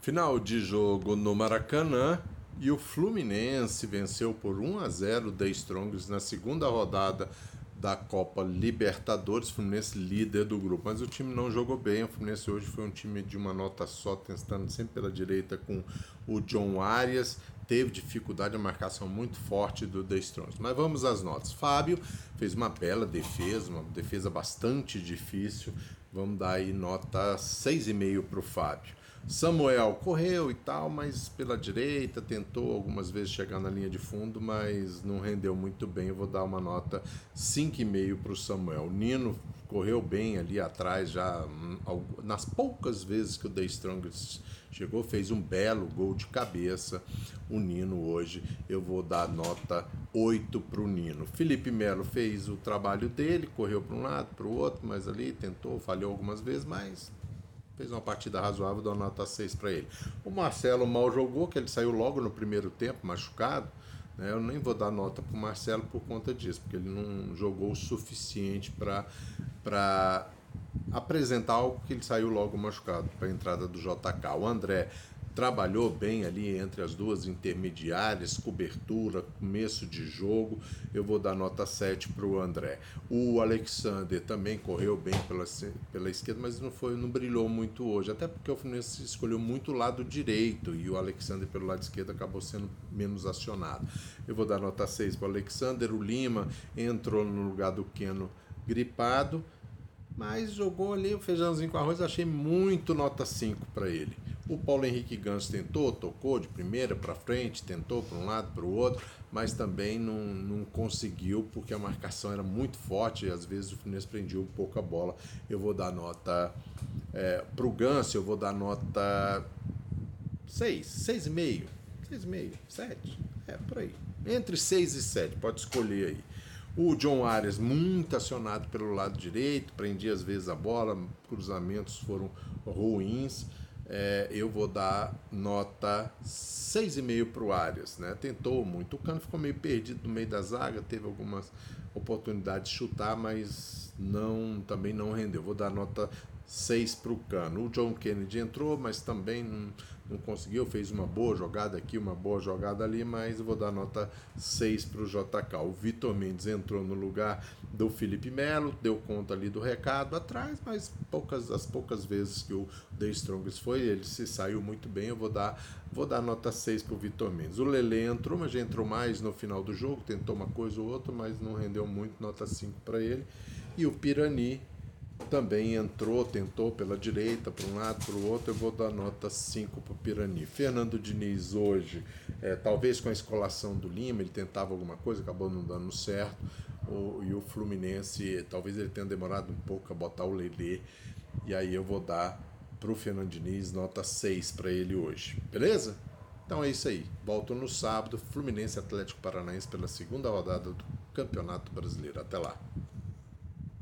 Final de jogo no Maracanã e o Fluminense venceu por 1-0 o The Strongest na segunda rodada da Copa Libertadores. Fluminense líder do grupo, mas o time não jogou bem. O Fluminense hoje foi um time de uma nota só, testando sempre pela direita com o John Arias. Teve dificuldade, a marcação muito forte do The Strongest. Mas vamos às notas. Fábio fez uma bela defesa, uma defesa bastante difícil. Vamos dar aí nota 6,5 para o Fábio. Samuel correu e tal, mas pela direita, tentou algumas vezes chegar na linha de fundo, mas não rendeu muito bem. Eu vou dar uma nota 5,5 para o Samuel. Nino correu bem ali atrás, já nas poucas vezes que o The Strongest chegou, fez um belo gol de cabeça. O Nino hoje, eu vou dar nota 8 para o Nino. Felipe Melo fez o trabalho dele, correu para um lado, para o outro, mas ali tentou, falhou algumas vezes, mas fez uma partida razoável, dou uma nota 6 para ele. O Marcelo mal jogou, que ele saiu logo no primeiro tempo, machucado. Né? Eu nem vou dar nota para o Marcelo por conta disso, porque ele não jogou o suficiente para apresentar algo, que ele saiu logo machucado para a entrada do JK. O André trabalhou bem ali entre as duas intermediárias, cobertura, começo de jogo. Eu vou dar nota 7 para o André. O Alexander também correu bem pela esquerda, mas não brilhou muito hoje, até porque o Fluminense escolheu muito o lado direito e o Alexander pelo lado esquerdo acabou sendo menos acionado. Eu vou dar nota 6 para o Alexander. O Lima entrou no lugar do Keno gripado, mas jogou ali o feijãozinho com arroz, achei muito nota 5 para ele. O Paulo Henrique Ganso tentou, tocou de primeira para frente, tentou para um lado, para o outro, mas também não conseguiu, porque a marcação era muito forte e às vezes o Fluminense prendia um pouco a bola. Eu vou dar nota para o Ganso, eu vou dar nota 6, 6,5, 6,5, 7, por aí. Entre 6 e 7, pode escolher aí. O John Arias, muito acionado pelo lado direito, prendia às vezes a bola, cruzamentos foram ruins. Eu vou dar nota 6,5 para o Arias. Né? Tentou muito. O Cano ficou meio perdido no meio da zaga, teve algumas oportunidades de chutar, mas também não rendeu. Vou dar nota 6 para o Cano. O John Kennedy entrou, mas também não conseguiu, fez uma boa jogada aqui, uma boa jogada ali, mas eu vou dar nota 6 para o JK. O Vitor Mendes entrou no lugar do Felipe Melo, deu conta ali do recado atrás, mas as poucas vezes que o The Strongest foi, ele se saiu muito bem. Eu vou dar nota 6 para o Vitor Mendes. O Lele entrou, mas já entrou mais no final do jogo, tentou uma coisa ou outra, mas não rendeu muito, nota 5 para ele. E o Pirani também entrou, tentou pela direita, para um lado, para o outro. Eu vou dar nota 5 para o Pirani. Fernando Diniz hoje, talvez com a escalação do Lima, ele tentava alguma coisa, acabou não dando certo. E o Fluminense, talvez ele tenha demorado um pouco a botar o Lelê. E aí eu vou dar para o Fernando Diniz nota 6 para ele hoje. Beleza? Então é isso aí. Volto no sábado, Fluminense Atlético Paranaense pela segunda rodada do Campeonato Brasileiro. Até lá.